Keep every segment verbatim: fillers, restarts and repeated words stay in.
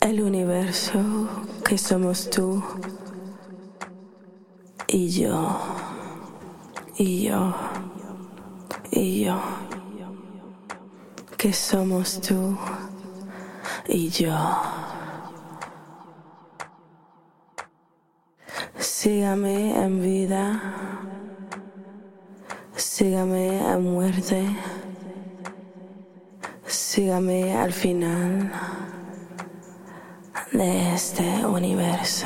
El universo que somos tú y yo, y yo, y yo, que somos tú y yo. Sígame en vida, sígame en muerte, sígame al final de este universo.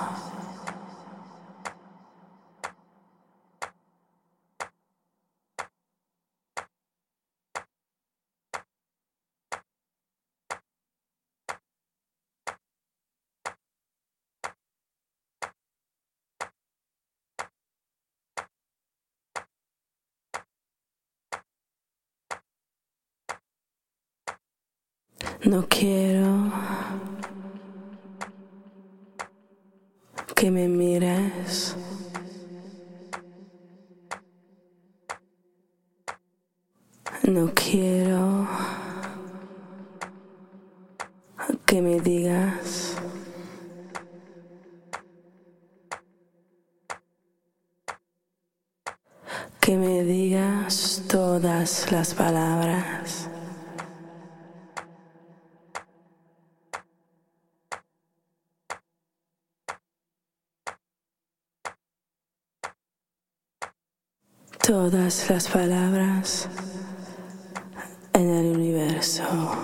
No quiero que me mires, no quiero que me digas que me digas todas las palabras. Todas las palabras en el universo.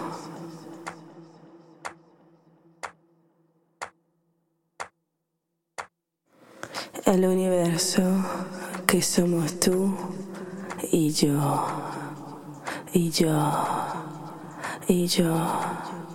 El universo que somos tú y yo, y yo, y yo.